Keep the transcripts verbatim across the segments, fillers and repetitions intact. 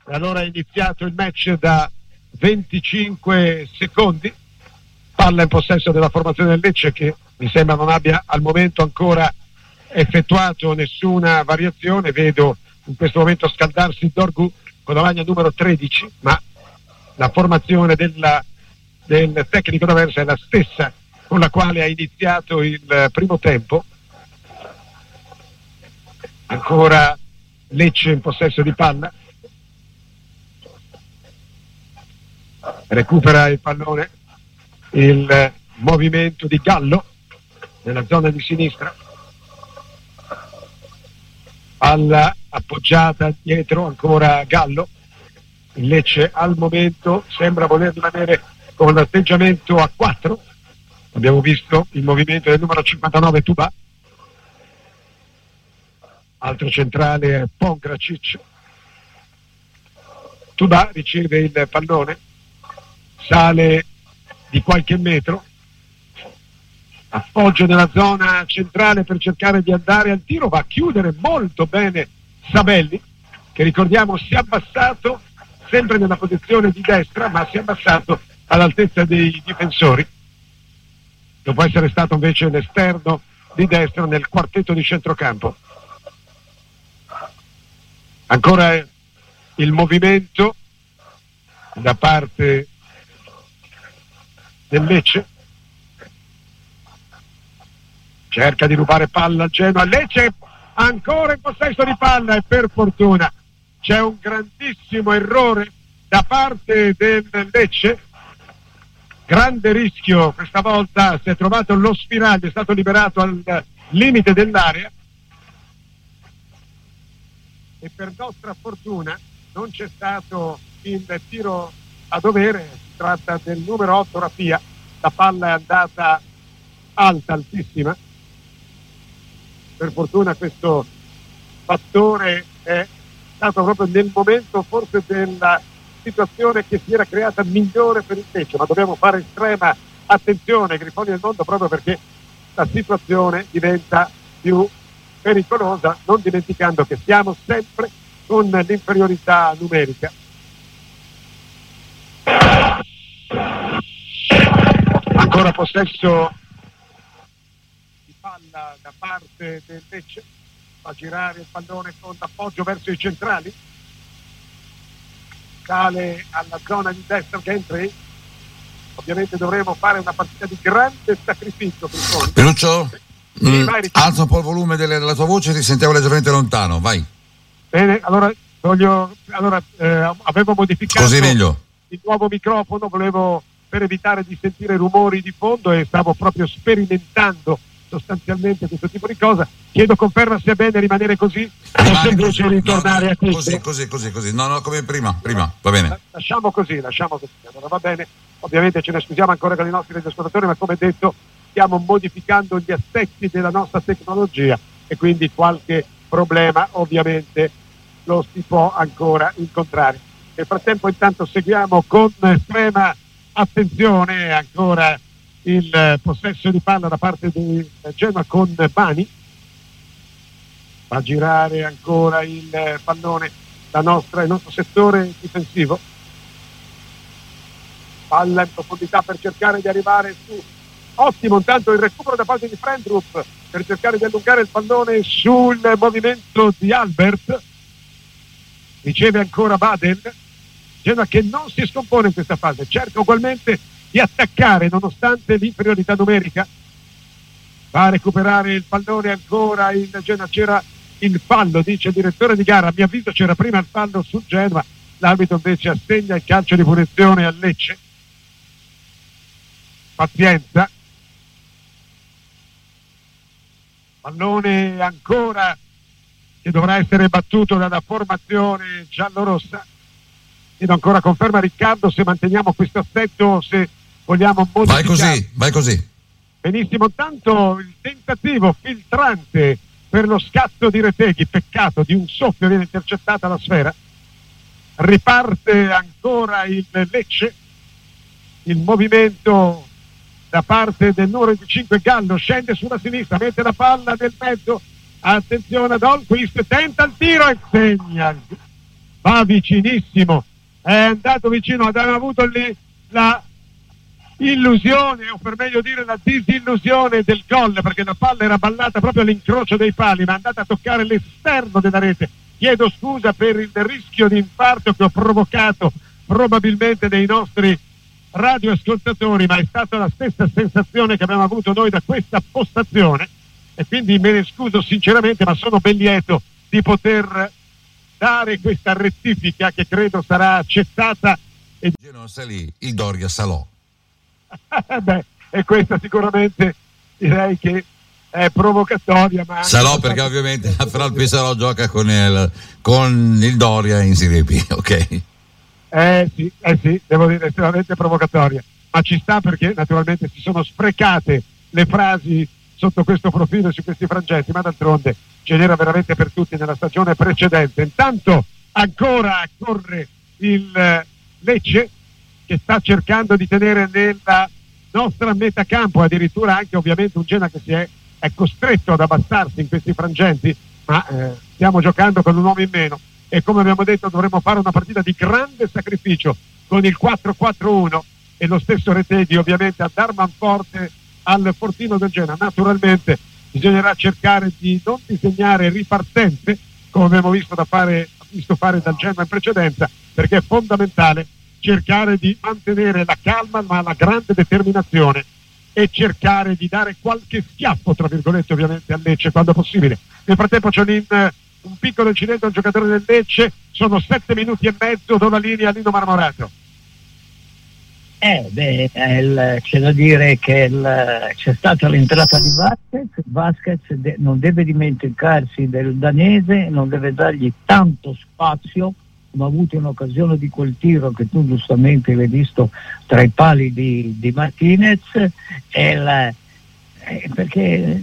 Allora è iniziato il match da venticinque secondi, palla in possesso della formazione del Lecce, che mi sembra non abbia al momento ancora effettuato nessuna variazione. Vedo in questo momento scaldarsi Dorgu con la maglia numero tredici, ma la formazione della, del tecnico d'Aversa è la stessa con la quale ha iniziato il primo tempo. Ancora Lecce in possesso di palla, recupera il pallone il movimento di Gallo nella zona di sinistra, palla appoggiata dietro, ancora Gallo. Il Lecce al momento sembra voler rimanere con l'atteggiamento a quattro. Abbiamo visto il movimento del numero cinquantanove Tuba, altro centrale è Pongracic. Tuba riceve il pallone, sale di qualche metro, appoggio nella zona centrale per cercare di andare al tiro, va a chiudere molto bene Sabelli, che ricordiamo si è abbassato sempre nella posizione di destra, ma si è abbassato all'altezza dei difensori, dopo essere stato invece l'esterno di destra nel quartetto di centrocampo. Ancora il movimento da parte del Lecce, cerca di rubare palla al Genoa, Lecce ancora in possesso di palla e per fortuna c'è un grandissimo errore da parte del Lecce, grande rischio questa volta, si è trovato lo spiraglio, è stato liberato al limite dell'area e per nostra fortuna non c'è stato il tiro a dovere. Si tratta del numero otto Raffia, la palla è andata alta, altissima. Per fortuna questo fattore è stato proprio nel momento forse della situazione che si era creata migliore per il Lecce, ma dobbiamo fare estrema attenzione ai Grifoni del Mondo proprio perché la situazione diventa più pericolosa, non dimenticando che siamo sempre con l'inferiorità numerica. Ancora possesso di palla da parte del Lecce, fa girare il pallone con l'appoggio verso i centrali, sale alla zona di destra Gentry. Ovviamente dovremo fare una partita di grande sacrificio. Pinuccio, mm, alza un po' il volume delle, della tua voce, ti sentiamo leggermente lontano, vai. Bene, allora voglio allora eh, avevo modificato così meglio il nuovo microfono, volevo per evitare di sentire rumori di fondo e stavo proprio sperimentando sostanzialmente questo tipo di cosa. Chiedo conferma se è bene rimanere così o se invece così, ritornare no, a questo. così così così così no no come prima prima va bene, lasciamo così lasciamo così allora va bene. Ovviamente ce ne scusiamo ancora con i nostri ascoltatori, ma come detto stiamo modificando gli aspetti della nostra tecnologia e quindi qualche problema ovviamente lo si può ancora incontrare. Nel frattempo intanto seguiamo con estrema attenzione ancora il possesso di palla da parte di Genoa con Bani. Fa girare ancora il pallone la nostra, il nostro settore difensivo, palla in profondità per cercare di arrivare su. Ottimo intanto il recupero da parte di Frendrup per cercare di allungare il pallone sul movimento di Albert. Riceve ancora Baden. Genoa che non si scompone in questa fase, cerca ugualmente di attaccare nonostante l'inferiorità numerica. Va a recuperare il pallone ancora il Genoa. C'era il fallo, dice il direttore di gara, a mio avviso c'era prima il fallo sul Genoa, l'arbitro invece assegna il calcio di punizione al Lecce. Pazienza, pallone ancora che dovrà essere battuto dalla formazione giallorossa. Chiedo ancora conferma Riccardo se manteniamo questo assetto o se vogliamo modificare. Vai così, vai così. Benissimo, intanto il tentativo filtrante per lo scatto di Reteghi, peccato, di un soffio viene intercettata la sfera. Riparte ancora il Lecce, il movimento da parte del numero venticinque Gallo, scende sulla sinistra, mette la palla nel mezzo, attenzione ad Olquist, tenta il tiro e segna va vicinissimo, è andato vicino, abbiamo avuto lì la illusione, o per meglio dire la disillusione del gol, perché la palla era ballata proprio all'incrocio dei pali, ma è andata a toccare l'esterno della rete. Chiedo scusa per il rischio di infarto che ho provocato probabilmente dei nostri radioascoltatori, ma è stata la stessa sensazione che abbiamo avuto noi da questa postazione, e quindi me ne scuso sinceramente, ma sono ben lieto di poter dare questa rettifica che credo sarà accettata. E Genoa salì, il Doria salò. Beh, e questa sicuramente direi che è provocatoria, ma salò perché ovviamente però il Pesaro gioca con il, con il Doria in Serie B, ok? Eh sì, eh sì, devo dire estremamente provocatoria, ma ci sta perché naturalmente si sono sprecate le frasi sotto questo profilo e su questi frangenti, ma d'altronde ce n'era veramente per tutti nella stagione precedente. Intanto ancora corre il Lecce, che sta cercando di tenere nella nostra metà campo, addirittura anche ovviamente un Genoa che si è, è costretto ad abbassarsi in questi frangenti, ma eh, stiamo giocando con un uomo in meno e come abbiamo detto dovremo fare una partita di grande sacrificio con il quattro quattro uno e lo stesso Retegui ovviamente a dar manforte al fortino del Genoa. Naturalmente bisognerà cercare di non disegnare ripartenze come abbiamo visto, da fare, visto fare dal Genoa in precedenza, perché è fondamentale cercare di mantenere la calma ma la grande determinazione e cercare di dare qualche schiaffo tra virgolette ovviamente al Lecce quando possibile. Nel frattempo c'è un, un piccolo incidente a un giocatore del Lecce, sono sette minuti e mezzo, do la linea a Lino Marmorato. Eh, beh, il, c'è da dire che il, c'è stata l'entrata di Vasquez. Vasquez de, non deve dimenticarsi del danese, non deve dargli tanto spazio, come ha avuto in occasione di quel tiro che tu giustamente l'hai visto tra i pali di, di Martinez, e la, eh, perché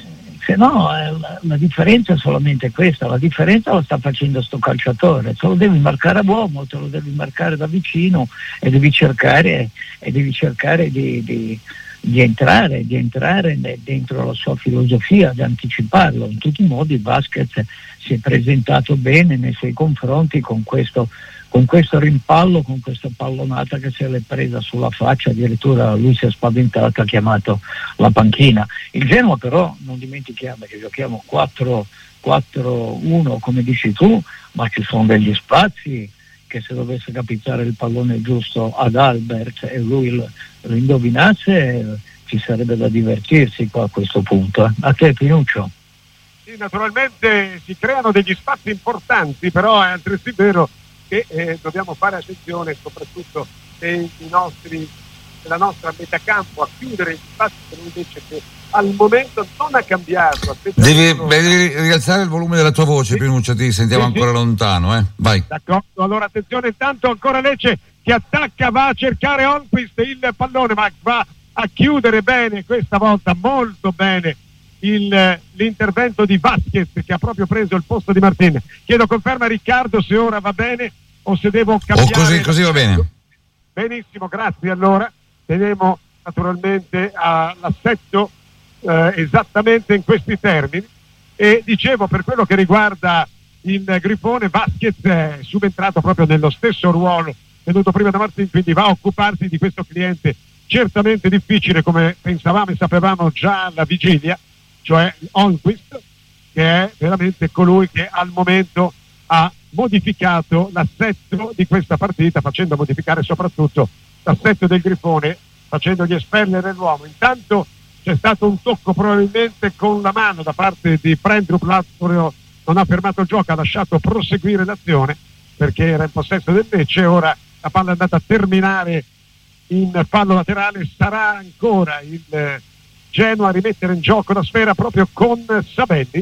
se no la, la differenza è solamente questa, la differenza la sta facendo sto calciatore, te lo devi marcare a uomo, te lo devi marcare da vicino e devi cercare, e devi cercare di, di, di entrare, di entrare dentro la sua filosofia, di anticiparlo. In tutti i modi Vasquez si è presentato bene nei suoi confronti con questo, con questo rimpallo, con questa pallonata che se l'è presa sulla faccia, addirittura lui si è spaventato, ha chiamato la panchina. Il Genoa però non dimentichiamo che giochiamo quattro quattro uno come dici tu, ma ci sono degli spazi che se dovesse capitare il pallone giusto ad Albert e lui lo, lo indovinasse, ci sarebbe da divertirsi qua a questo punto. A te Pinuccio? Sì, naturalmente si creano degli spazi importanti, però è altresì vero che eh, dobbiamo fare attenzione soprattutto dei nostri, della nostra metà campo a chiudere gli spazi per un invece che al momento non ha cambiato. Devi, devi rialzare il volume della tua voce, sì. Pinuccio, ti sentiamo sì, ancora sì. lontano, eh? Vai. D'accordo, allora attenzione, intanto ancora Lecce che attacca, va a cercare Holmquist il pallone, ma va a chiudere bene, questa volta molto bene il, l'intervento di Vasquez che ha proprio preso il posto di Martin. Chiedo conferma a Riccardo se ora va bene o se devo cambiare. O così, così va bene. Benissimo, grazie. Allora teniamo naturalmente all'assetto eh, esattamente in questi termini, e dicevo, per quello che riguarda il Grifone, Vasquez è subentrato proprio nello stesso ruolo venuto prima da Martin, quindi va a occuparsi di questo cliente certamente difficile, come pensavamo e sapevamo già alla vigilia, cioè Holmquist, che è veramente colui che al momento ha modificato l'assetto di questa partita, facendo modificare soprattutto l'assetto del Grifone, facendogli espellere l'uomo. Intanto c'è stato un tocco probabilmente con la mano da parte di Prendrup, l'altro non ha fermato il gioco, ha lasciato proseguire l'azione perché era in possesso del Lecce. Ora la palla è andata a terminare in fallo laterale, sarà ancora il Genoa a rimettere in gioco la sfera proprio con Sabelli.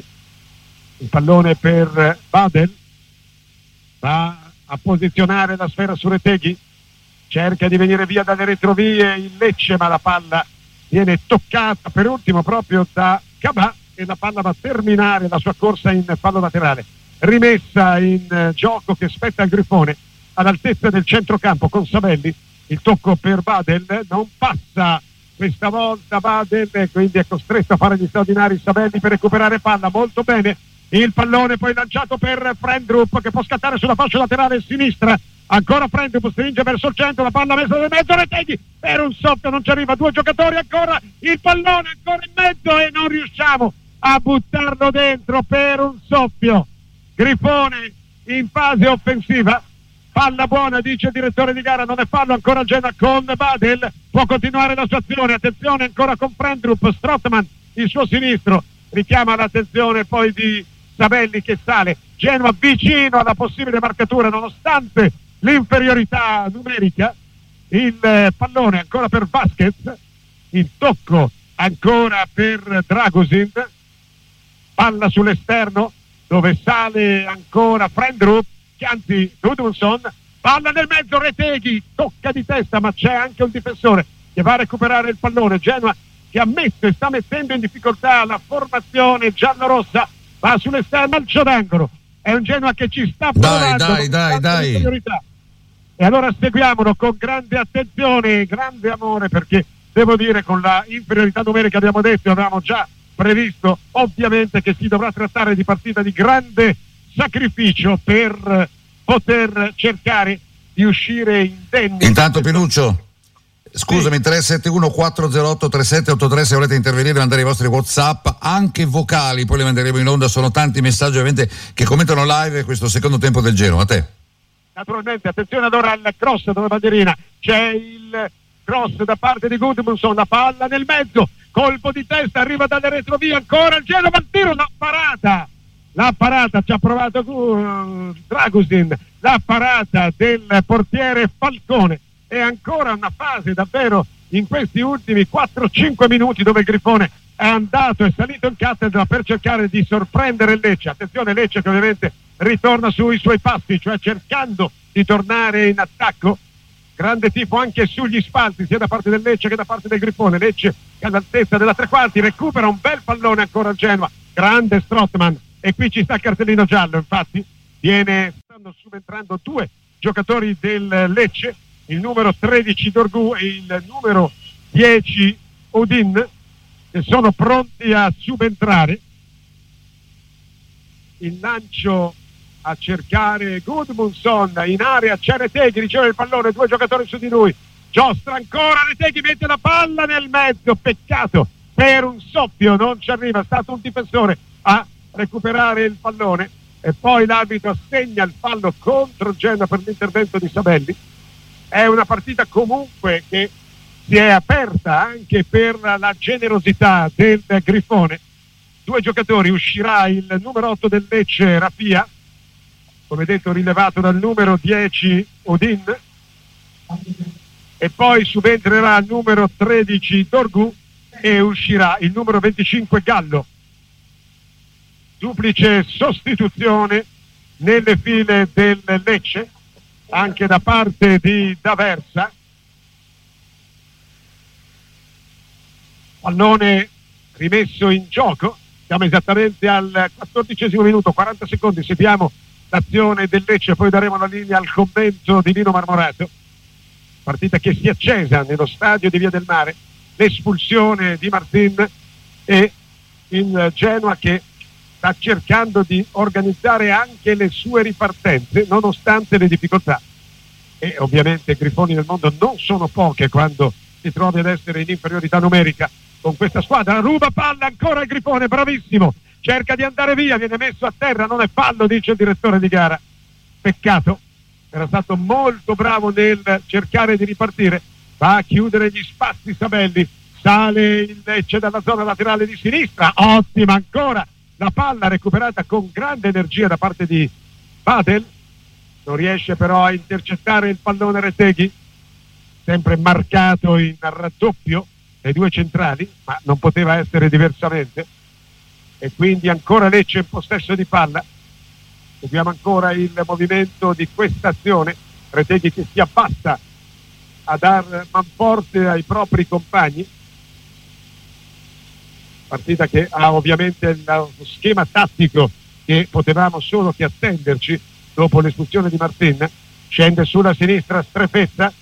Il pallone per Badel, va a posizionare la sfera su Retegui, cerca di venire via dalle retrovie il Lecce, ma la palla viene toccata per ultimo proprio da Cabà e la palla va a terminare la sua corsa in fallo laterale. Rimessa in gioco che spetta al Grifone all'altezza del centrocampo con Sabelli. Il tocco per Badel non passa questa volta Badel, quindi è costretto a fare gli straordinari Sabelli per recuperare palla. Molto bene il pallone poi lanciato per Frendrup che può scattare sulla fascia laterale sinistra, ancora Frendrup stringe verso il centro, la palla messa nel mezzo, Reteghi per un soffio, non ci arriva, due giocatori ancora, il pallone ancora in mezzo e non riusciamo a buttarlo dentro per un soffio. Grifone in fase offensiva, palla buona, dice il direttore di gara, non è fallo ancora il Genoa con Badel, può continuare la sua azione, attenzione ancora con Frendrup, Strootman il suo sinistro richiama l'attenzione poi di Sabelli che sale, Genoa vicino alla possibile marcatura nonostante l'inferiorità numerica, il pallone ancora per Vasquez, il tocco ancora per Dragusin, palla sull'esterno dove sale ancora Frendrup, anzi Gudmundsson, palla nel mezzo, Reteghi tocca di testa ma c'è anche un difensore che va a recuperare il pallone. Genoa che ha messo e sta mettendo in difficoltà la formazione giallorossa, va sull'esterno, calcio d'angolo, è un Genoa che ci sta provando, dai dai dai dai e allora seguiamolo con grande attenzione, grande amore, perché devo dire con la inferiorità numerica abbiamo detto, avevamo già previsto ovviamente che si dovrà trattare di partita di grande sacrificio per poter cercare di uscire indenni. Intanto Pinuccio, scusami, sì. tre sette uno quattro zero otto tre sette otto tre, se volete intervenire mandare i vostri WhatsApp anche vocali, poi li manderemo in onda, sono tanti messaggi ovviamente che commentano live questo secondo tempo del Genoa. A te. Naturalmente, attenzione allora al cross dove Ballerina, c'è il cross da parte di Gudmundsson, la palla nel mezzo, colpo di testa, arriva dalle retrovie ancora il Genoa, il tiro, la parata la parata ci ha provato uh, Dragusin, la parata del portiere Falcone, è ancora una fase davvero in questi ultimi quattro cinque minuti dove il Grifone è andato, è salito in cattedra per cercare di sorprendere il Lecce. Attenzione, Lecce che ovviamente ritorna sui suoi passi, cioè cercando di tornare in attacco, grande tifo anche sugli spalti sia da parte del Lecce che da parte del Grifone. Lecce che all'altezza della tre quarti recupera un bel pallone ancora al Genoa, grande Strootman, e qui ci sta cartellino giallo, infatti viene, stanno subentrando due giocatori del Lecce, il numero tredici Dorgu e il numero dieci Odin, che sono pronti a subentrare. Il lancio a cercare Gudmundsson, in area c'è Reteghi, riceve il pallone, due giocatori su di lui, giostra ancora, Reteghi mette la palla nel mezzo, peccato per un soffio, non ci arriva, è stato un difensore a recuperare il pallone e poi l'arbitro assegna il fallo contro Genoa per l'intervento di Sabelli. È una partita comunque che si è aperta anche per la generosità del Grifone. Due giocatori, uscirà il numero otto del Lecce Rapia, come detto rilevato dal numero dieci Odin, e poi subentrerà il numero tredici Dorgu e uscirà il numero venticinque Gallo. Duplice sostituzione nelle file del Lecce anche da parte di D'Aversa. Pallone rimesso in gioco, siamo esattamente al quattordicesimo minuto, quaranta secondi, seguiamo l'azione del Lecce, poi daremo la linea al commento di Nino Marmorato. Partita che si è accesa nello stadio di Via del Mare, l'espulsione di Martin e il Genoa che sta cercando di organizzare anche le sue ripartenze nonostante le difficoltà, e ovviamente i grifoni del mondo non sono poche quando si trovi ad essere in inferiorità numerica con questa squadra. Ruba palla ancora il Grifone, bravissimo, cerca di andare via, viene messo a terra, non è fallo, dice il direttore di gara, peccato, era stato molto bravo nel cercare di ripartire. Va a chiudere gli spazi Sabelli, sale il Lecce dalla zona laterale di sinistra, ottima ancora la palla recuperata con grande energia da parte di Badel, non riesce però a intercettare il pallone Reteghi, sempre marcato in raddoppio dai due centrali, ma non poteva essere diversamente, e quindi ancora Lecce in possesso di palla. Vediamo ancora il movimento di questa azione, Reteghi che si abbassa a dar manforte ai propri compagni. Partita che ha ovviamente lo schema tattico che potevamo solo che attenderci dopo l'espulsione di Martin. Scende sulla sinistra Strefezza,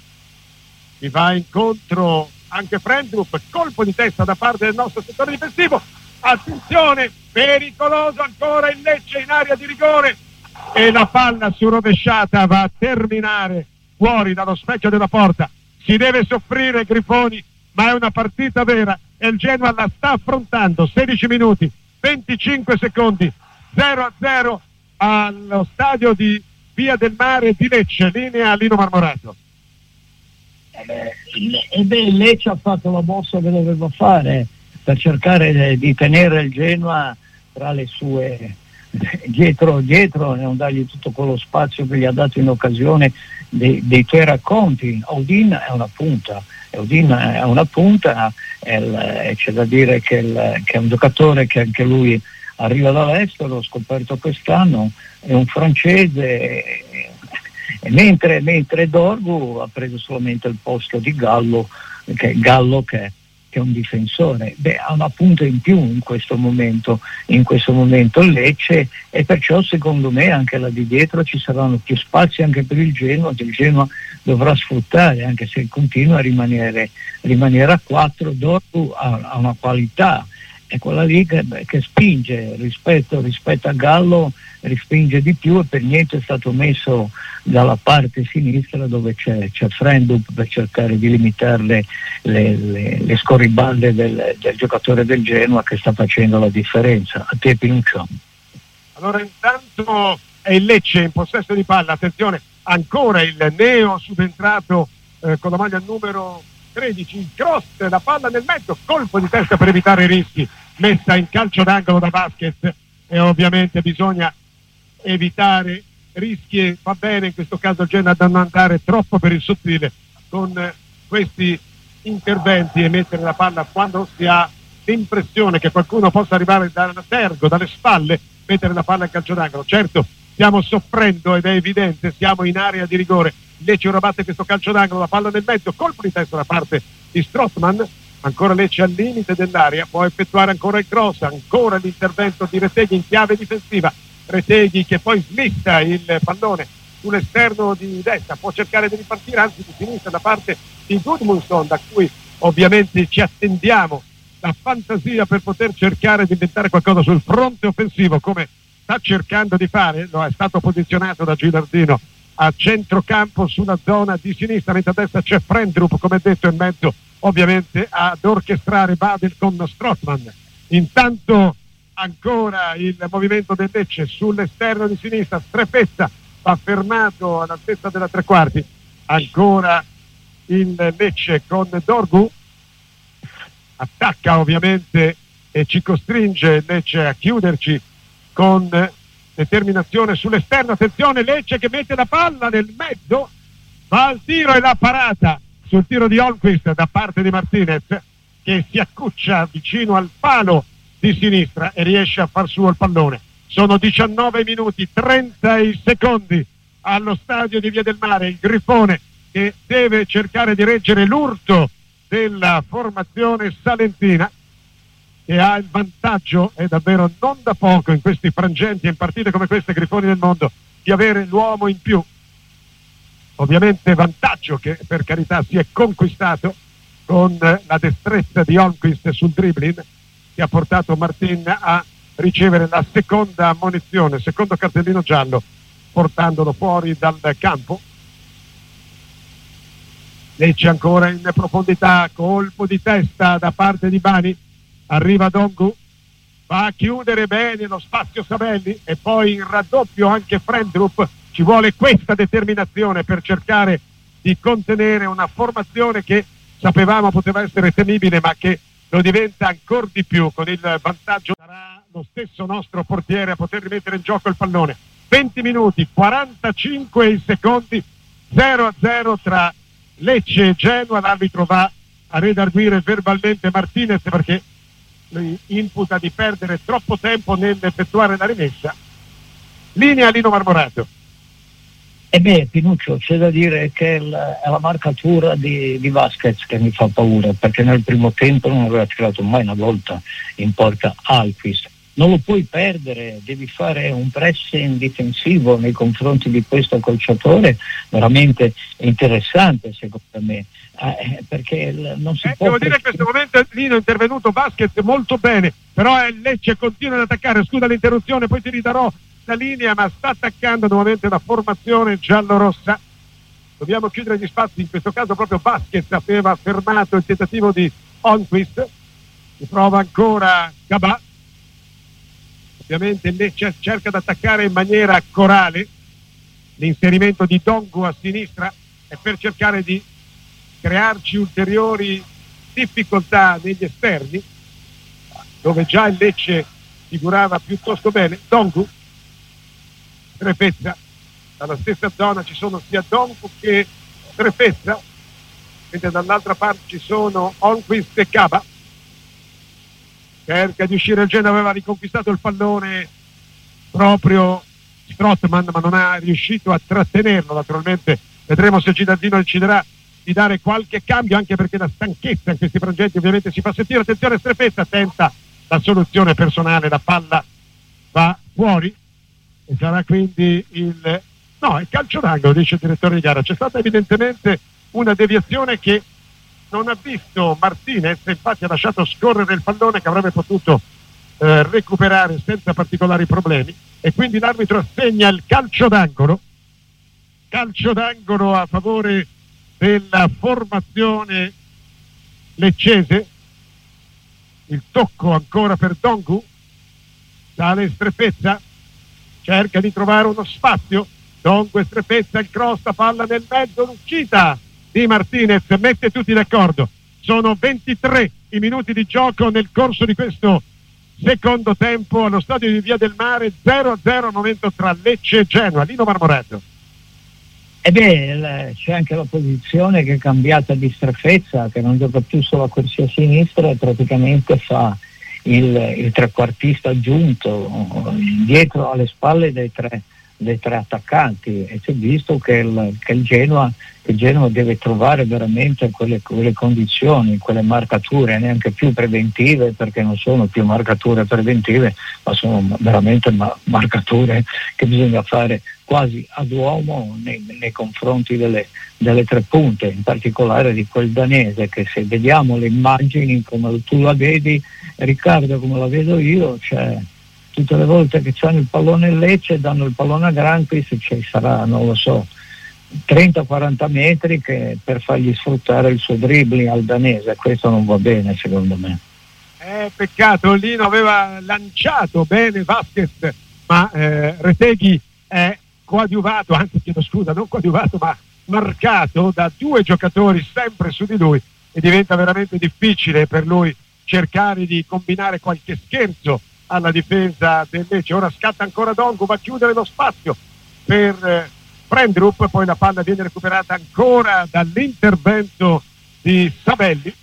mi va incontro anche Frendrup, colpo di testa da parte del nostro settore difensivo, attenzione, pericoloso ancora il Lecce in area di rigore e la palla su rovesciata va a terminare fuori dallo specchio della porta. Si deve soffrire Grifoni, ma è una partita vera e il Genoa la sta affrontando. Sedici minuti, venticinque secondi, zero a zero allo stadio di Via del Mare di Lecce, linea Lino Marmorato. E beh, Lecce ha fatto la mossa che doveva fare per cercare di tenere il Genoa tra le sue, dietro dietro e non dargli tutto quello spazio che gli ha dato in occasione dei, dei tuoi racconti. Odin è una punta, Odin è una punta e c'è da dire che, il, che è un giocatore che anche lui arriva dall'estero, l'ho scoperto quest'anno, è un francese. E mentre, mentre Dorgu ha preso solamente il posto di Gallo, che, Gallo che, che è un difensore, beh, ha una punta in più in questo momento, in questo momento il Lecce, e perciò secondo me anche là di dietro ci saranno più spazi anche per il Genoa, che il Genoa dovrà sfruttare, anche se continua a rimanere, rimanere a quattro. Dorgu ha, ha una qualità, è quella lì che, che spinge rispetto, rispetto a Gallo, respinge di più, e per niente è stato messo dalla parte sinistra dove c'è, c'è Frendup per cercare di limitare le, le, le, le scorribande del, del giocatore del Genoa, che sta facendo la differenza. A te, Pinuccio. Allora intanto è il Lecce in possesso di palla, attenzione, ancora il neo subentrato eh, con la maglia numero tredici, il cross, la palla nel mezzo, colpo di testa per evitare i rischi, messa in calcio d'angolo da Vasquez, e ovviamente bisogna evitare rischi, e va bene in questo caso il Genoa da non andare troppo per il sottile con eh, questi interventi e mettere la palla quando si ha l'impressione che qualcuno possa arrivare dal tergo, dalle spalle, mettere la palla in calcio d'angolo. Certo, stiamo soffrendo ed è evidente, siamo in area di rigore. Lecce ora batte questo calcio d'angolo, la palla nel mezzo, colpo di testa da parte di Strootman, ancora Lecce al limite dell'area, può effettuare ancora il cross, ancora l'intervento di Retegui in chiave difensiva. Retegui che poi smista il pallone sull'esterno di destra, può cercare di ripartire, anzi di sinistra, da parte di Gudmundsson, da cui ovviamente ci attendiamo la fantasia per poter cercare di inventare qualcosa sul fronte offensivo, come sta cercando di fare. Lo è stato posizionato da Gilardino a centrocampo sulla zona di sinistra, mentre a destra c'è Frendrup, come detto, in mezzo ovviamente ad orchestrare Badel con Strootman. Intanto ancora il movimento del Lecce sull'esterno di sinistra, Strefezza va fermato all'altezza della tre quarti, ancora il Lecce con Dorgu, attacca ovviamente e ci costringe il Lecce a chiuderci con determinazione sull'esterno. Attenzione, Lecce che mette la palla nel mezzo, va al tiro e la parata sul tiro di Holmquist da parte di Martinez, che si accuccia vicino al palo di sinistra e riesce a far suo il pallone. Sono diciannove minuti trenta secondi allo stadio di Via del Mare. Il Grifone che deve cercare di reggere l'urto della formazione salentina, che ha il vantaggio, è davvero non da poco in questi frangenti e in partite come queste, Grifoni del mondo, di avere l'uomo in più. Ovviamente vantaggio che per carità si è conquistato con la destrezza di Holmquist sul dribbling, che ha portato Martin a ricevere la seconda ammonizione, secondo cartellino giallo, portandolo fuori dal campo. Lecce ancora in profondità, colpo di testa da parte di Bani, arriva Dongu, va a chiudere bene lo spazio Sabelli e poi in raddoppio anche Frendrup. Ci vuole questa determinazione per cercare di contenere una formazione che sapevamo poteva essere temibile, ma che lo diventa ancora di più con il vantaggio. Sarà lo stesso nostro portiere a poter rimettere in gioco il pallone. venti minuti, quarantacinque secondi, zero a zero tra Lecce e Genoa. L'arbitro va a redarguire verbalmente Martinez perché lui imputa di perdere troppo tempo nell'effettuare la rimessa. Linea Lino Marmorato. E beh, Pinuccio, c'è da dire che il, è la marcatura di, di Vasquez che mi fa paura, perché nel primo tempo non aveva tirato mai una volta in porta Alquist. non lo puoi perdere, devi fare un pressing difensivo nei confronti di questo calciatore veramente interessante secondo me, eh, perché il, non si eh, può... Devo dire che in questo momento Lino è intervenuto Vasquez molto bene, però il Lecce continua ad attaccare, scusa l'interruzione, poi ti ridarò la linea, ma sta attaccando nuovamente la formazione giallorossa. Dobbiamo chiudere gli spazi, in questo caso proprio Vasquez aveva fermato il tentativo di Onquist, si prova ancora Gabà. Ovviamente il Lecce cerca di attaccare in maniera corale, l'inserimento di Dongu a sinistra è per cercare di crearci ulteriori difficoltà negli esterni, dove già il Lecce figurava piuttosto bene. Dongu, Strefezza, dalla stessa zona ci sono sia Dongu che Strefezza, mentre dall'altra parte ci sono Onquist e Caba. Cerca di uscire il Genoa, aveva riconquistato il pallone proprio Strootman, ma non ha riuscito a trattenerlo. Naturalmente vedremo se Gilardino deciderà di dare qualche cambio, anche perché la stanchezza in questi frangenti ovviamente si fa sentire. Attenzione, Strefezza tenta la soluzione personale, la palla va fuori e sarà quindi il no, il calcio d'angolo, dice il direttore di gara. C'è stata evidentemente una deviazione che non ha visto Martinez, infatti ha lasciato scorrere il pallone che avrebbe potuto eh, recuperare senza particolari problemi, e quindi l'arbitro assegna il calcio d'angolo calcio d'angolo a favore della formazione leccese. Il tocco ancora per Dongu, sale Strefezza, cerca di trovare uno spazio, Dongu e Strefezza, il cross, la palla nel mezzo, l'uscita di Martinez mette tutti d'accordo. Sono ventitré i minuti di gioco nel corso di questo secondo tempo allo stadio di Via del Mare, zero a zero al momento tra Lecce e Genoa. Lino Marmorato. E beh, c'è anche la posizione che è cambiata di Strefezza, che non gioca più sulla corsia sinistra e praticamente fa il, il trequartista aggiunto dietro alle spalle dei tre dei tre attaccanti, e si è visto che il, che il Genoa che il Genoa deve trovare veramente quelle, quelle condizioni, quelle marcature neanche più preventive, perché non sono più marcature preventive, ma sono veramente ma- marcature che bisogna fare quasi ad uomo nei, nei confronti delle, delle tre punte, in particolare di quel danese, che se vediamo le immagini come tu la vedi, Riccardo, come la vedo io, cioè tutte le volte che c'hanno il pallone in Lecce danno il pallone a Granqvist, ci sarà, non lo so, trenta quaranta metri che per fargli sfruttare il suo dribbling al danese. Questo non va bene secondo me. Eh, peccato, Lino aveva lanciato bene Vasquez, ma eh, Retegui è coadiuvato, anzi chiedo scusa, non coadiuvato ma marcato da due giocatori sempre su di lui, e diventa veramente difficile per lui cercare di combinare qualche scherzo alla difesa del Lecce. Ora scatta ancora Dongu, va a chiudere lo spazio per eh, Frendrup, poi la palla viene recuperata ancora dall'intervento di Sabelli,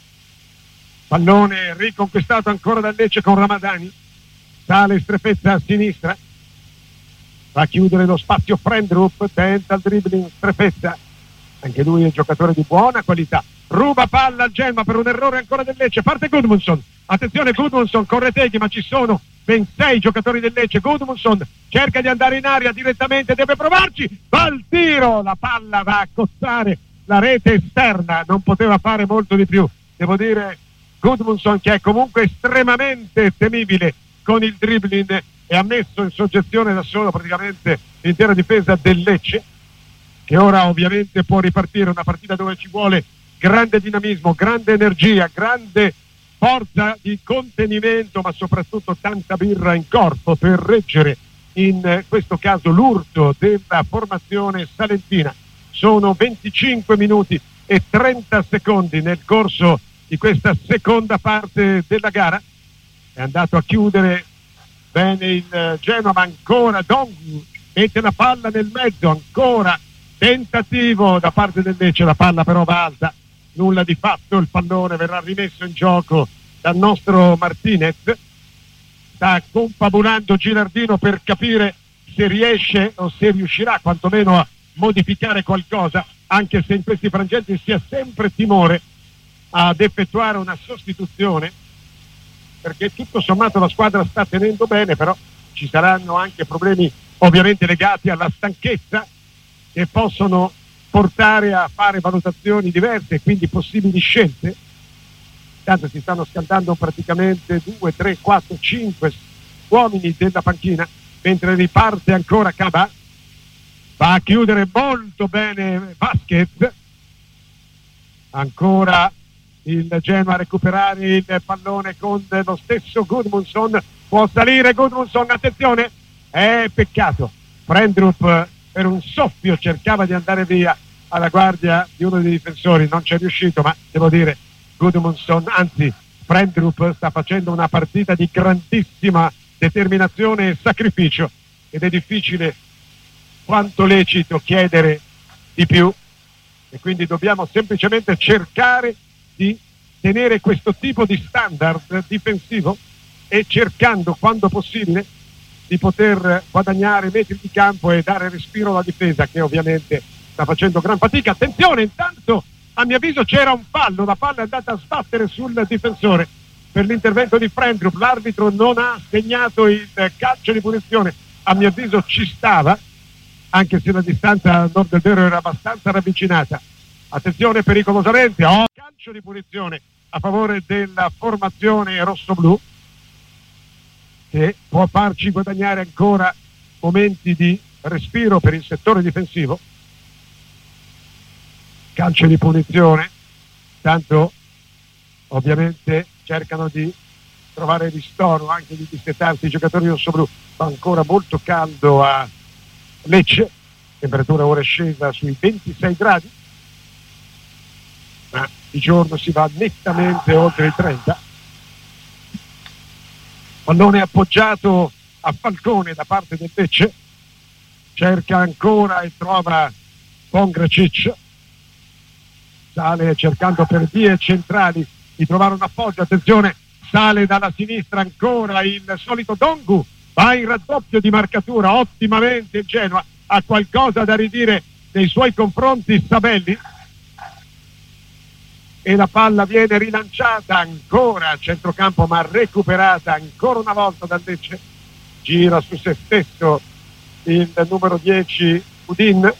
pallone riconquistato ancora dal Lecce con Ramadani, sale Strefezza a sinistra, va a chiudere lo spazio Frendrup, tenta il dribbling Strefezza, anche lui è un giocatore di buona qualità, ruba palla al Genoa per un errore ancora del Lecce, parte Gudmundsson, attenzione Gudmundsson con Retegui, ma ci sono ben sei giocatori del Lecce. Gudmundsson cerca di andare in aria direttamente, deve provarci, va al tiro, la palla va a cozzare la rete esterna, non poteva fare molto di più, devo dire. Gudmundsson, che è comunque estremamente temibile con il dribbling, e ha messo in soggezione da solo praticamente l'intera difesa del Lecce, che ora ovviamente può ripartire, una partita dove ci vuole grande dinamismo, grande energia, grande forza di contenimento, ma soprattutto tanta birra in corpo per reggere in questo caso l'urto della formazione salentina. Sono venticinque minuti e trenta secondi nel corso di questa seconda parte della gara. È andato a chiudere bene il Genoa, ma ancora Dongu mette la palla nel mezzo, ancora tentativo da parte del Lecce, la palla però va alta, nulla di fatto, il pallone verrà rimesso in gioco dal nostro Martinez. Sta confabulando Gilardino per capire se riesce o se riuscirà quantomeno a modificare qualcosa, anche se in questi frangenti si ha sempre timore ad effettuare una sostituzione. perché tutto sommato la squadra sta tenendo bene, però ci saranno anche problemi ovviamente legati alla stanchezza che possono portare a fare valutazioni diverse e quindi possibili scelte. Tanto si stanno scaldando praticamente due, tre, quattro, cinque uomini della panchina, mentre riparte ancora Cabà. Va a chiudere molto bene Vasquez, ancora il Genoa a recuperare il pallone con lo stesso Gudmundsson, può salire Gudmundsson, attenzione, è peccato, Frendrup per un soffio cercava di andare via alla guardia di uno dei difensori, non c'è riuscito, ma devo dire Gudmundsson, anzi Frendrup sta facendo una partita di grandissima determinazione e sacrificio ed è difficile quanto lecito chiedere di più, e quindi dobbiamo semplicemente cercare di tenere questo tipo di standard difensivo e cercando quando possibile di poter guadagnare metri di campo e dare respiro alla difesa, che ovviamente sta facendo gran fatica. Attenzione, intanto a mio avviso c'era un fallo, la palla è andata a sbattere sul difensore per l'intervento di Frendrup, l'arbitro non ha segnato il calcio di punizione, a mio avviso ci stava, anche se la distanza a nord del vero era abbastanza ravvicinata. Attenzione pericolosamente, oh, calcio di punizione a favore della formazione rossoblù, che può farci guadagnare ancora momenti di respiro per il settore difensivo. Calcio di punizione, tanto ovviamente cercano di trovare ristoro, anche di dissetarsi i giocatori rossoblù. Fa ancora molto caldo a Lecce, temperatura ora è scesa sui ventisei gradi, ma di giorno si va nettamente oltre i trenta. Pallone appoggiato a Falcone da parte del Lecce, cerca ancora e trova Pongracic, sale cercando per vie centrali di trovare un appoggio, attenzione, sale dalla sinistra ancora il solito Dongu, va in raddoppio di marcatura, ottimamente il Genoa, ha qualcosa da ridire nei suoi confronti Sabelli, e la palla viene rilanciata ancora a centrocampo ma recuperata ancora una volta dal Lecce, gira su se stesso il numero dieci Udin.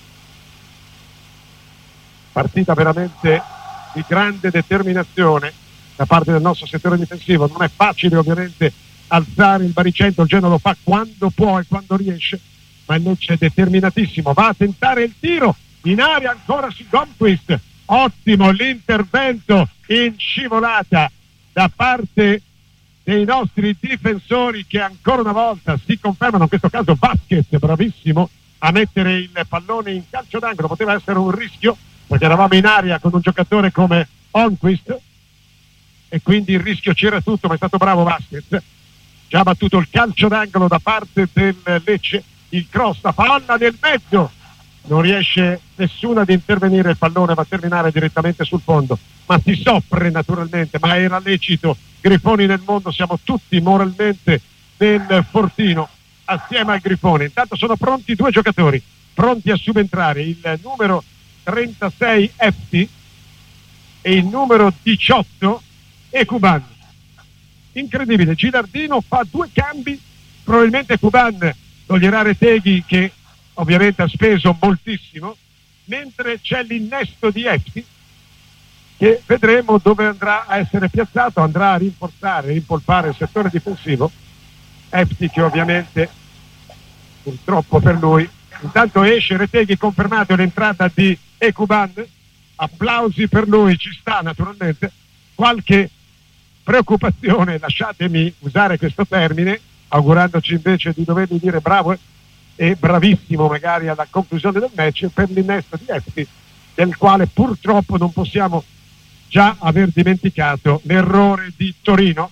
Partita veramente di grande determinazione da parte del nostro settore difensivo, non è facile ovviamente alzare il baricentro, il Genoa lo fa quando può e quando riesce, ma il Lecce è determinatissimo, va a tentare il tiro in aria ancora su Gomquist, ottimo l'intervento in scivolata da parte dei nostri difensori che ancora una volta si confermano, in questo caso Vasquez bravissimo a mettere il pallone in calcio d'angolo, poteva essere un rischio perché eravamo in aria con un giocatore come Onquist e quindi il rischio c'era tutto, ma è stato bravo Vasquez, già battuto il calcio d'angolo da parte del Lecce, il cross, la palla nel mezzo, non riesce nessuno ad intervenire, il pallone va a terminare direttamente sul fondo, ma si soffre naturalmente, ma era lecito. Grifoni nel mondo, siamo tutti moralmente nel fortino assieme al Grifone. Intanto sono pronti due giocatori pronti a subentrare, il numero trentasei Efti e il numero diciotto Ekuban. Incredibile, Gilardino fa due cambi, probabilmente Ekuban toglierà Reteghi che ovviamente ha speso moltissimo, mentre c'è l'innesto di Efti che vedremo dove andrà a essere piazzato, andrà a rinforzare, rimpolpare il settore difensivo. Efti che ovviamente purtroppo per lui, intanto esce Reteghi, confermato l'entrata di Ekuban, applausi per lui, ci sta naturalmente, qualche preoccupazione, lasciatemi usare questo termine, augurandoci invece di dovergli dire bravo e bravissimo magari alla conclusione del match per l'innesto di Efti, del quale purtroppo non possiamo già aver dimenticato l'errore di Torino.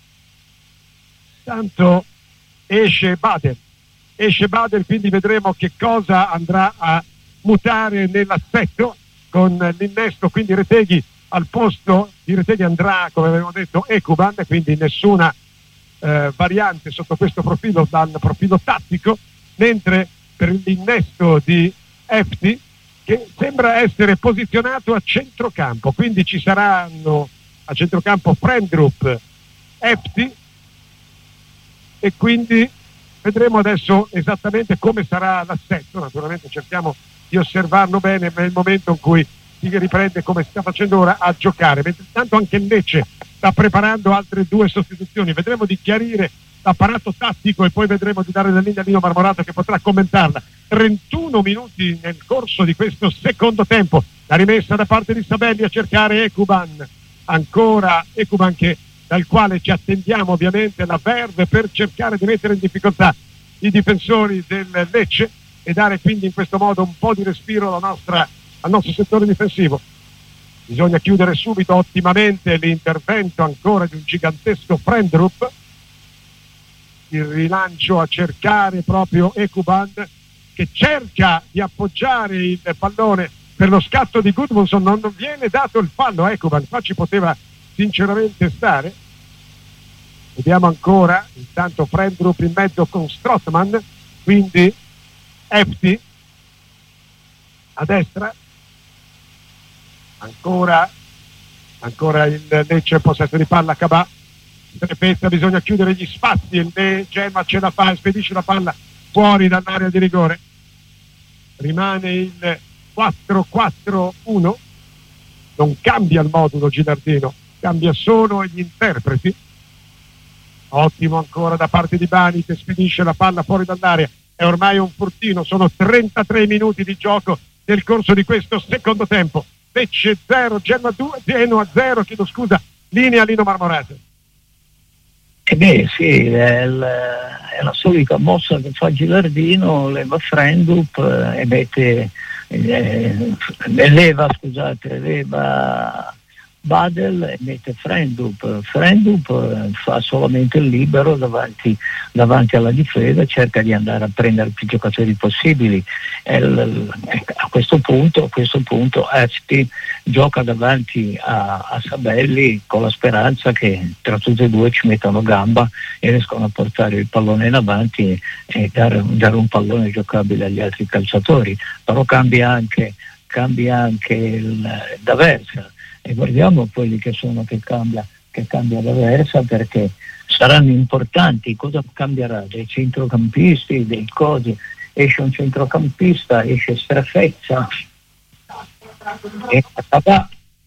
Tanto esce Bader, esce Bader, quindi vedremo che cosa andrà a mutare nell'assetto con l'innesto, quindi Reteghi al posto di Reteghi andrà, come avevamo detto, Ekuban, quindi nessuna eh, variante sotto questo profilo dal profilo tattico, mentre per l'innesto di Efti che sembra essere posizionato a centrocampo, quindi ci saranno a centrocampo Frendrup Epti, e quindi vedremo adesso esattamente come sarà l'assetto. Naturalmente cerchiamo di osservarlo bene, ma è il momento in cui si riprende, come sta facendo ora, a giocare, mentre intanto anche il Lecce sta preparando altre due sostituzioni. Vedremo di chiarire l'apparato tattico e poi vedremo di dare la linea a Lino Marmorato che potrà commentarla. trentuno minuti nel corso di questo secondo tempo, la rimessa da parte di Sabelli a cercare Ekuban, ancora Ekuban che, dal quale ci attendiamo ovviamente la verve per cercare di mettere in difficoltà i difensori del Lecce e dare quindi in questo modo un po' di respiro alla nostra, al nostro settore difensivo. Bisogna chiudere subito ottimamente l'intervento ancora di un gigantesco Frendrup, il rilancio a cercare proprio Ekuban che cerca di appoggiare il pallone per lo scatto di Gudmundsson, non viene dato il fallo a Ekuban, qua ci poteva sinceramente stare. Vediamo ancora intanto Frendrup in mezzo con Strootman, quindi Epti a destra, ancora ancora il Lecce in possesso di palla. Cabà, Trepezza, bisogna chiudere gli spazi, il Gemma ce la fa e spedisce la palla fuori dall'area di rigore. Rimane il quattro quattro uno, non cambia il modulo Gilardino, cambia solo gli interpreti. Ottimo ancora da parte di Bani che spedisce la palla fuori dall'area, è ormai un fortino, sono trentatré minuti di gioco nel corso di questo secondo tempo. Lecce zero, Genoa due, Genoa zero, chiedo scusa, linea Lino Marmorato. Eh beh sì, è, il, è la solita mossa che fa Gilardino, leva Frendrup eh, e mette eh, leva scusate, leva Badel e mette Frendrup. Frendrup eh, fa solamente il libero davanti, davanti alla difesa, cerca di andare a prendere più giocatori possibili. Il, a questo punto, a questo punto Epti gioca davanti a, a Sabelli con la speranza che tra tutti e due ci mettano gamba e riescono a portare il pallone in avanti e dare, dare un pallone giocabile agli altri calciatori. Però cambia anche, cambia anche il D'Aversa. E guardiamo quelli che sono che cambia, che cambia D'Aversa, perché saranno importanti. Cosa cambierà? Dei centrocampisti, dei cosi, esce un centrocampista, esce Strefezza e Cabà.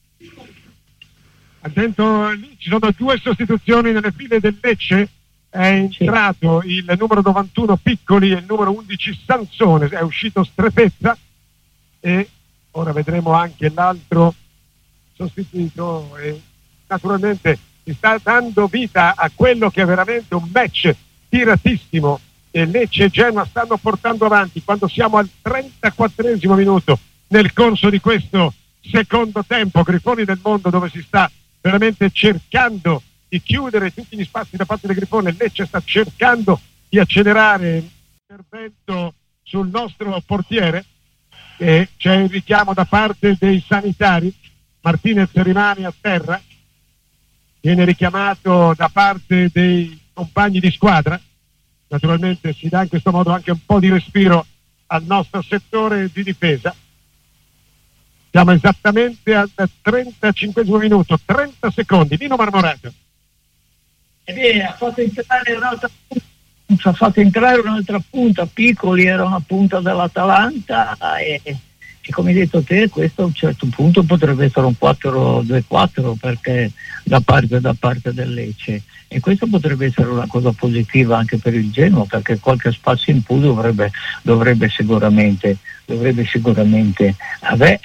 Attento, lì ci sono due sostituzioni nelle file del Lecce, è entrato sì. il numero novantuno Piccoli e il numero undici Sansone, è uscito Strefezza e ora vedremo anche l'altro sostituito e naturalmente si sta dando vita a quello che è veramente un match tiratissimo e Lecce e Genoa stanno portando avanti quando siamo al trentaquattresimo minuto nel corso di questo secondo tempo. Grifoni del Mondo, dove si sta veramente cercando di chiudere tutti gli spazi da parte del Grifone. Lecce sta cercando di accelerare l'intervento sul nostro portiere e c'è il richiamo da parte dei sanitari. Martinez rimane a terra, viene richiamato da parte dei compagni di squadra, naturalmente si dà in questo modo anche un po' di respiro al nostro settore di difesa. Siamo esattamente al trentacinquesimo minuto, trenta secondi, Lino Marmorato. E beh, ha fatto entrare un'altra punta, ha fatto entrare un'altra punta, Piccoli era una punta dell'Atalanta e E come hai detto te, questo a un certo punto potrebbe essere un quattro due quattro perché da parte, da parte del Lecce, e questo potrebbe essere una cosa positiva anche per il Genoa, perché qualche spazio in più dovrebbe, dovrebbe sicuramente dovrebbe sicuramente avere.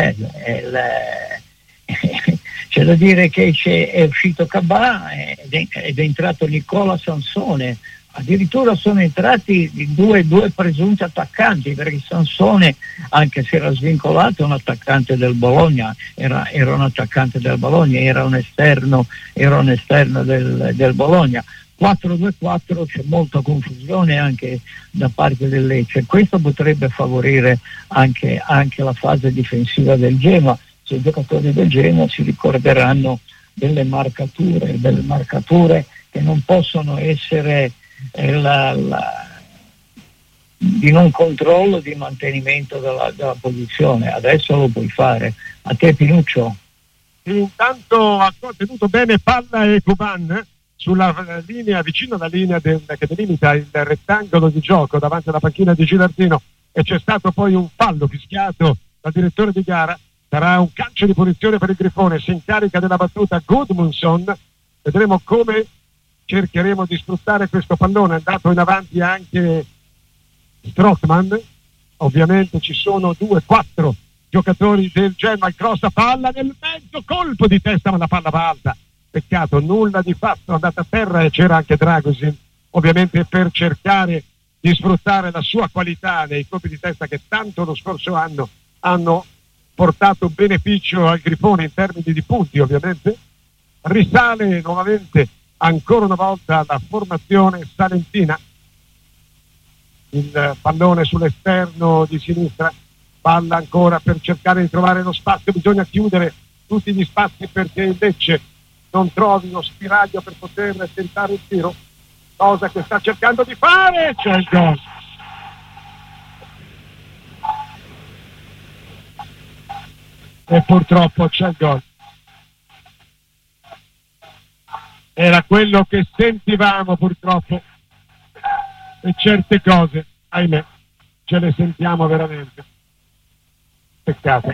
C'è da dire che c'è, è uscito Cabà ed è, ed è entrato Nicola Sansone. Addirittura sono entrati due, due presunti attaccanti, perché Sansone, anche se era svincolato, è un attaccante del Bologna, era, era un attaccante del Bologna, era un esterno, era un esterno del, del Bologna. quattro due quattro, c'è molta confusione anche da parte del Lecce. Questo potrebbe favorire anche, anche la fase difensiva del Genoa, se i giocatori del Genoa si ricorderanno delle marcature, delle marcature che non possono essere La, la, di non controllo, di mantenimento della, della posizione. Adesso lo puoi fare. A te Pinuccio. Intanto ha tenuto bene palla Ekuban sulla linea, vicino alla linea del, che delimita il rettangolo di gioco davanti alla panchina di Gilardino, e c'è stato poi un fallo fischiato dal direttore di gara. Sarà un calcio di punizione per il Grifone, si incarica della battuta Gudmundsson. Vedremo come cercheremo di sfruttare questo pallone. È andato in avanti anche Strootman, ovviamente ci sono due, quattro giocatori del Genoa. Il cross a palla nel mezzo, colpo di testa, ma la palla va alta, peccato, nulla di fatto, è andata a terra, e c'era anche Dragusin ovviamente per cercare di sfruttare la sua qualità nei colpi di testa che tanto lo scorso anno hanno portato beneficio al Grifone in termini di punti. Ovviamente risale nuovamente ancora una volta la formazione salentina. Il pallone sull'esterno di sinistra, palla ancora per cercare di trovare lo spazio, bisogna chiudere tutti gli spazi perché il Lecce non trovi lo spiraglio per poter tentare il tiro, cosa che sta cercando di fare. C'è il gol. E purtroppo c'è il gol. Era quello che sentivamo, purtroppo, e certe cose, ahimè, ce le sentiamo veramente. Peccato.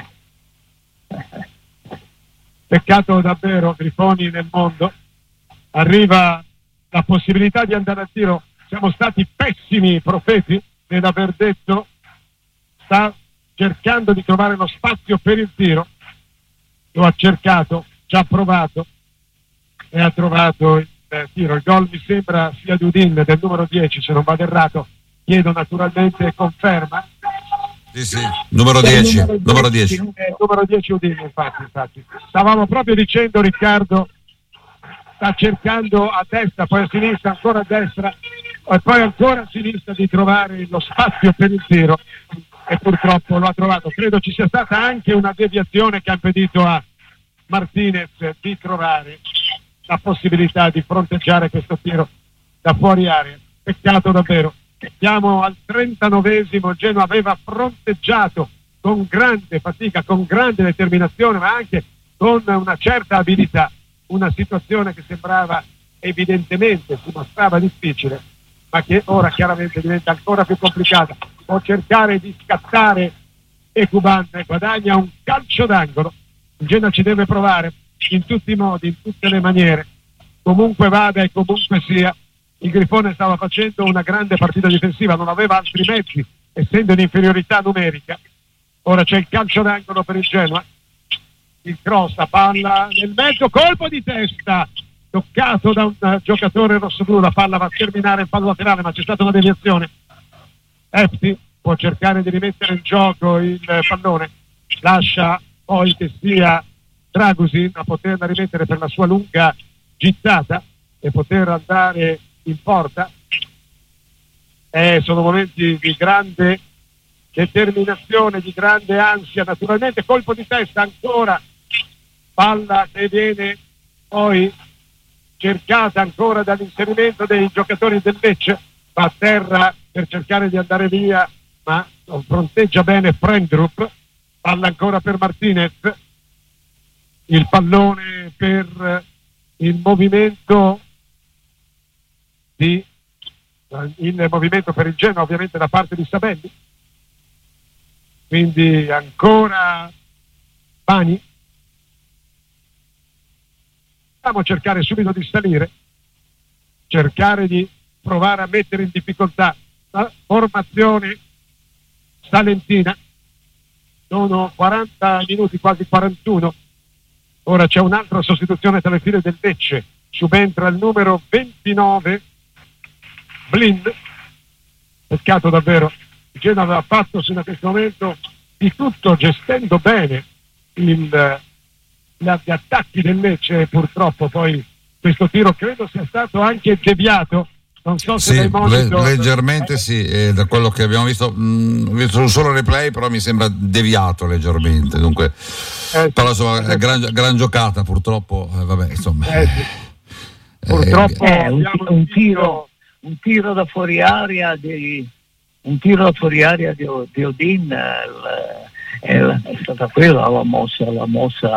Peccato davvero, Grifoni nel mondo. Arriva la possibilità di andare a tiro. Siamo stati pessimi profeti nell'aver detto sta cercando di trovare lo spazio per il tiro. Lo ha cercato, ci ha provato e ha trovato il eh, tiro. Il gol mi sembra sia di Udin, del numero dieci, se non vado errato. Chiedo naturalmente conferma. Sì, sì, numero dieci, numero dieci. Numero dieci Udin, infatti, infatti. Stavamo proprio dicendo, Riccardo sta cercando a destra, poi a sinistra, ancora a destra e poi ancora a sinistra di trovare lo spazio per il tiro, e purtroppo lo ha trovato. Credo ci sia stata anche una deviazione che ha impedito a Martinez di trovare la possibilità di fronteggiare questo tiro da fuori area. Peccato davvero. Siamo al trentanovesimo, il Genoa aveva fronteggiato con grande fatica, con grande determinazione, ma anche con una certa abilità una situazione che sembrava evidentemente, si mostrava difficile, ma che ora chiaramente diventa ancora più complicata. Può cercare di scattare Ekuban, guadagna un calcio d'angolo. Il Genoa ci deve provare in tutti i modi, in tutte le maniere, comunque vada e comunque sia. Il Grifone stava facendo una grande partita difensiva, non aveva altri mezzi, essendo in inferiorità numerica. Ora c'è il calcio d'angolo per il Genoa, il cross, a palla nel mezzo, colpo di testa toccato da un uh, giocatore rossoblu. La palla va a terminare in fallo laterale, ma c'è stata una deviazione. Efti può cercare di rimettere in gioco il uh, pallone, lascia poi che sia Dragusin a poterla rimettere per la sua lunga gittata e poter andare in porta. Eh, sono momenti di grande determinazione, di grande ansia. Naturalmente colpo di testa ancora, palla che viene poi cercata ancora dall'inserimento dei giocatori del Lecce, va a terra per cercare di andare via, ma non fronteggia bene Frendrup. Palla ancora per Martinez, il pallone per il movimento di il movimento per il Genoa, ovviamente da parte di Sabelli. Quindi ancora Bani. Dobbiamo cercare subito di salire, cercare di provare a mettere in difficoltà la formazione salentina. Sono quaranta minuti, quasi quarantuno. Ora c'è un'altra sostituzione tra le file del Lecce, subentra il numero ventinove Blind. Peccato davvero, il Genoa aveva fatto fino a questo momento di tutto, gestendo bene il, gli attacchi del Lecce, e purtroppo poi questo tiro credo sia stato anche deviato. Non so se sì, monitor... le, leggermente sì, eh, da quello che abbiamo visto, mh, ho visto un solo replay, però mi sembra deviato leggermente. Dunque, eh, però insomma, eh, gran, gran giocata, purtroppo, eh, vabbè, insomma. Eh, sì. Purtroppo eh, un, un, tiro, un tiro da fuori aria di un tiro da fuori aria di, di Udin, è, è stata quella la mossa, la mossa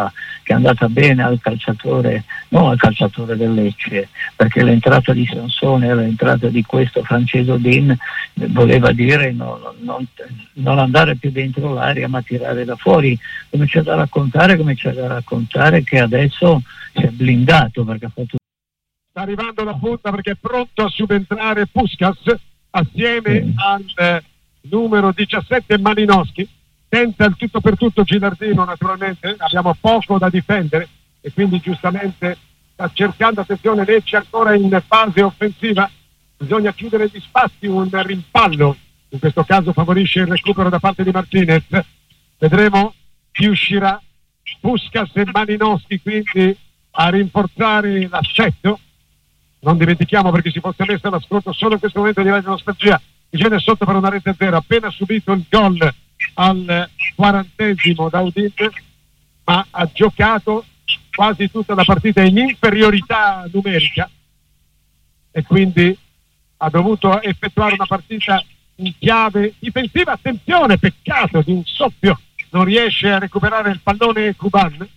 che è andata bene al calciatore, non al calciatore del Lecce, perché l'entrata di Sansone e l'entrata di questo Francesco Din voleva dire non, non, non andare più dentro l'area ma tirare da fuori. Comincia da raccontare, comincia da raccontare che adesso si è blindato perché ha fatto. Sta arrivando la punta perché è pronto a subentrare Puskas assieme mm. al eh, numero diciassette Malinowski. Tenta il tutto per tutto Gilardino, naturalmente abbiamo poco da difendere e quindi giustamente sta cercando, attenzione, Lecce ancora in fase offensiva, bisogna chiudere gli spazi, un rimpallo in questo caso favorisce il recupero da parte di Martinez, vedremo chi uscirà, Puskas e Malinowski quindi a rinforzare l'assetto. Non dimentichiamo, perché si fosse messo all'ascolto solo in questo momento di Radio Nostalgia, viene sotto per una rete zero, appena subito il gol al quarantesimo da Udin, ma ha giocato quasi tutta la partita in inferiorità numerica e quindi ha dovuto effettuare una partita in chiave difensiva. Attenzione, peccato di un soffio, non riesce a recuperare il pallone Kuban.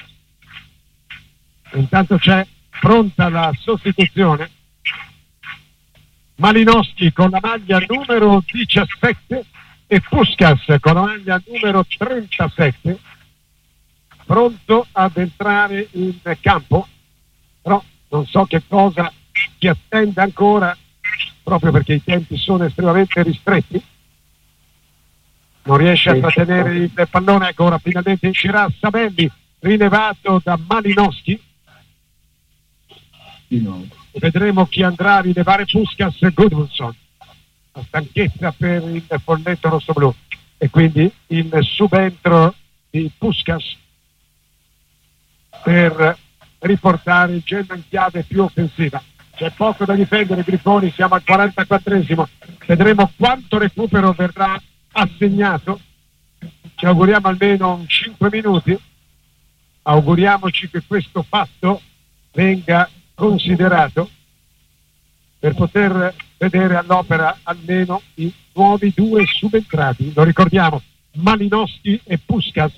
Intanto c'è pronta la sostituzione, Malinowski con la maglia numero diciassette e Puskas con la maglia numero trentasette, pronto ad entrare in campo, però non so che cosa ti attende ancora, proprio perché i tempi sono estremamente ristretti, non riesce a trattenere il pallone. Ecco, ora finalmente uscirà Sabelli, rilevato da Malinowski, e vedremo chi andrà a rilevare Puskas e Gudmundsson. La stanchezza per il folletto rossoblu e quindi il subentro di Puskas per riportare il Genoa in chiave più offensiva. C'è poco da difendere, Grifoni, siamo al quarantaquattresimo, vedremo quanto recupero verrà assegnato, ci auguriamo almeno un cinque minuti, auguriamoci che questo fatto venga considerato per poter vedere all'opera almeno i nuovi due subentrati, lo ricordiamo, Malinowski e Puskas.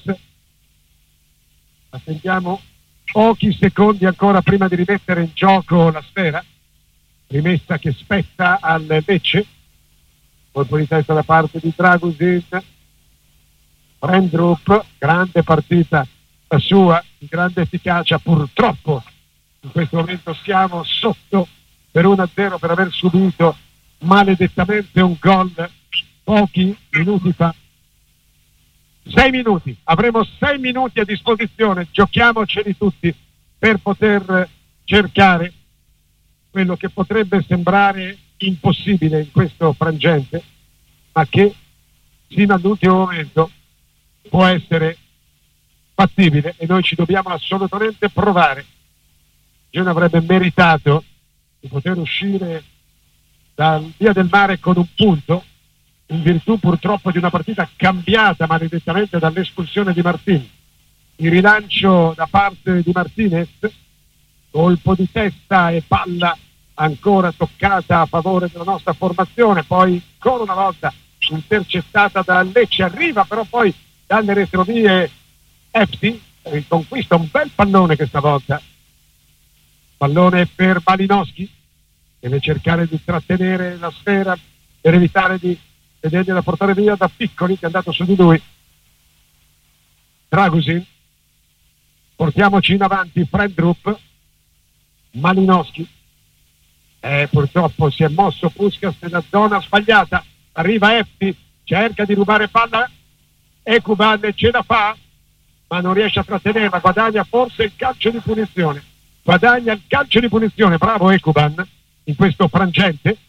Attendiamo pochi secondi ancora prima di rimettere in gioco la sfera, rimessa che spetta al Lecce, colpo di testa da parte di Dragusin, Frendrup, grande partita la sua, di grande efficacia. Purtroppo in questo momento siamo sotto per uno a zero per aver subito maledettamente un gol pochi minuti fa. Sei minuti, avremo sei minuti a disposizione, giochiamoceli tutti per poter cercare quello che potrebbe sembrare impossibile in questo frangente, ma che fino all'ultimo momento può essere fattibile e noi ci dobbiamo assolutamente provare. Genoa avrebbe meritato di poter uscire dal Via del Mare con un punto, in virtù purtroppo di una partita cambiata maledettamente dall'espulsione di Martinez. Il rilancio da parte di Martinez, colpo di testa e palla ancora toccata a favore della nostra formazione, poi ancora una volta intercettata da Lecce, arriva però poi dalle retrovie Efti, riconquista un bel pallone questa volta, pallone per Malinowski, deve cercare di trattenere la sfera per evitare di vedergliela portare via da Piccoli, che è andato su di lui. Dragusin, portiamoci in avanti, Frendrup, Malinowski, eh, purtroppo si è mosso Puskas nella zona sbagliata, arriva Efti, cerca di rubare palla, Ekuban ce la fa ma non riesce a trattenerla, guadagna forse il calcio di punizione, guadagna il calcio di punizione, bravo Ekuban in questo frangente.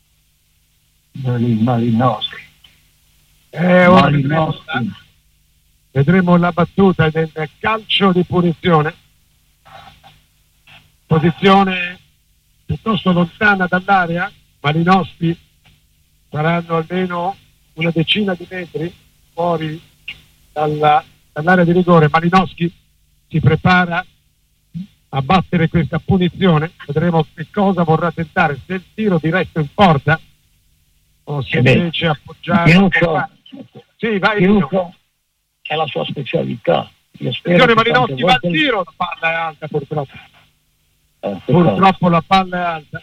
Malinowski, eh, ora vedremo, la, vedremo la battuta del calcio di punizione, posizione piuttosto lontana dall'area. Malinowski saranno almeno una decina di metri fuori dalla, dall'area di rigore. Malinowski si prepara a battere questa punizione, vedremo che cosa vorrà tentare, se il tiro diretto in porta o se invece appoggiare. Minuto, sì, vai, Minuto è la sua specialità, Io spero attenzione, che Malinowski va al volte... tiro, la palla è alta purtroppo. Eh, Purtroppo la palla è alta.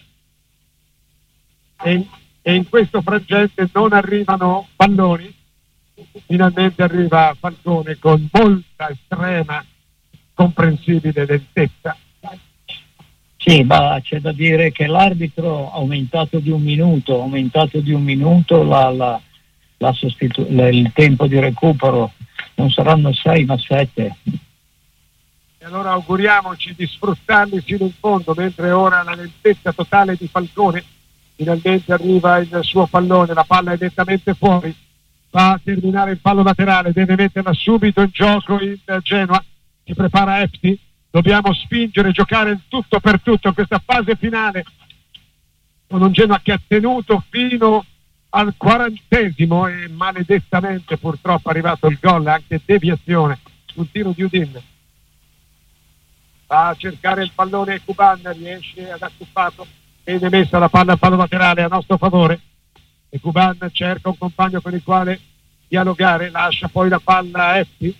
E, e in questo frangente non arrivano palloni. Finalmente arriva Falcone con molta estrema comprensibile lentezza. Sì, ma c'è da dire che l'arbitro ha aumentato di un minuto, ha aumentato di un minuto la, la, la sostitu- la, il tempo di recupero, non saranno sei ma sette. E allora auguriamoci di sfruttarli fino in fondo, mentre ora la lentezza totale di Falcone, finalmente arriva il suo pallone, la palla è nettamente fuori, va a terminare il fallo laterale, deve metterla subito in gioco il Genoa, si prepara Efti. Dobbiamo spingere, giocare il tutto per tutto in questa fase finale con un Genoa che ha tenuto fino al quarantesimo e maledettamente purtroppo è arrivato il gol, anche deviazione, un tiro di Udin. Va a cercare il pallone Kuban, riesce ad accupparlo, viene messa la palla al fallo laterale a nostro favore e Kuban cerca un compagno con il quale dialogare, lascia poi la palla a Efti.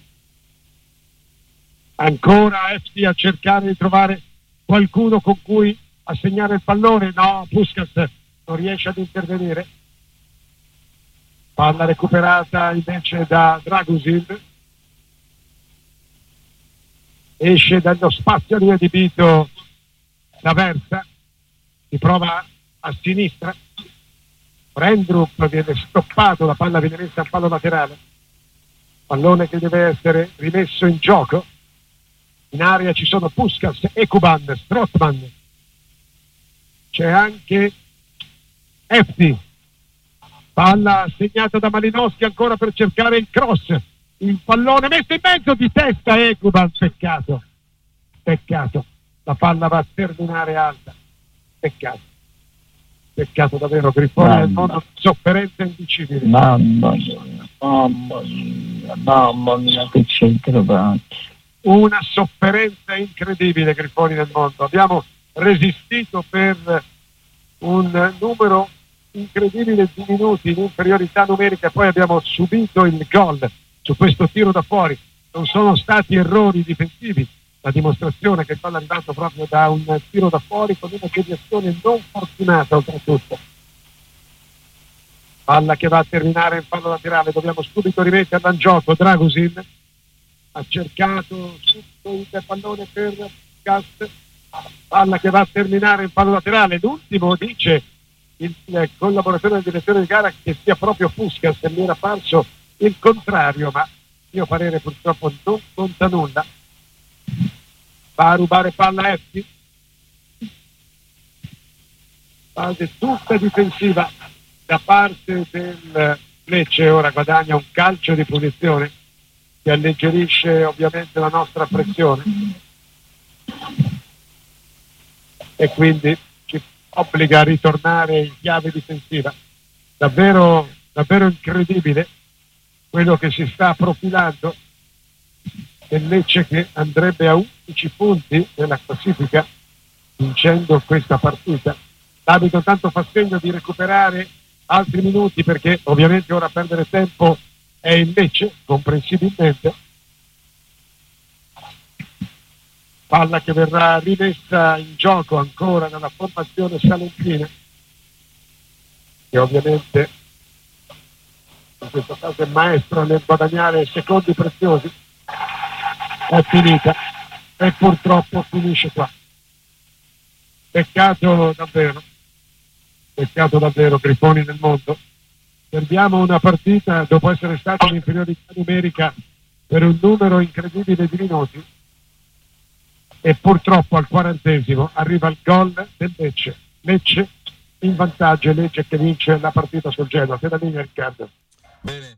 Ancora Efti a cercare di trovare qualcuno con cui assegnare il pallone, no, Puskas non riesce ad intervenire. Palla recuperata invece da Dragusin, esce dallo spazio lì adibito da Versa, si prova a sinistra, Rendrup viene stoppato, la palla viene messa al fallo laterale, pallone che deve essere rimesso in gioco. In area ci sono Puskas, Ekuban, Strootman, c'è anche Efti, palla segnata da Malinowski ancora per cercare il cross, il pallone messo in mezzo di testa Ekuban, peccato, peccato, la palla va a terminare alta, peccato, peccato davvero, Grifoni del mondo, sofferenza indicibile. Mamma mia, mamma mia, mamma mia che centrovanti. Una sofferenza incredibile, Grifoni del mondo. Abbiamo resistito per un numero incredibile di minuti in inferiorità numerica e poi abbiamo subito il gol su questo tiro da fuori. Non sono stati errori difensivi, la dimostrazione che il palla è arrivato proprio da un tiro da fuori con una deviazione non fortunata oltretutto. Palla che va a terminare in fallo laterale, dobbiamo subito rimetterla in gioco. Dragusin ha cercato tutto il pallone per Cast, palla che va a terminare in fallo laterale. L'ultimo dice il, il collaboratore del direttore di gara che sia proprio Puskas, se mi era parso il contrario, ma mio parere purtroppo non conta nulla. Va a rubare palla Efti, fase tutta difensiva da parte del Lecce, ora guadagna un calcio di punizione che alleggerisce ovviamente la nostra pressione e quindi ci obbliga a ritornare in chiave difensiva. Davvero, davvero incredibile quello che si sta profilando del Lecce, che andrebbe a undici punti nella classifica vincendo questa partita. L'abito tanto fa segno di recuperare altri minuti perché ovviamente ora perdere tempo è il Lecce, comprensibilmente. Palla che verrà rimessa in gioco ancora nella formazione salentina, che ovviamente in questo caso è maestro nel guadagnare secondi preziosi. È finita e purtroppo finisce qua. Peccato davvero, peccato davvero, Grifoni del mondo. Perdiamo una partita dopo essere stati in inferiorità numerica per un numero incredibile di minuti e purtroppo al quarantesimo arriva il gol del Lecce. Lecce in vantaggio, Lecce che vince la partita sul Genoa. Te la linea, Riccardo. Bene.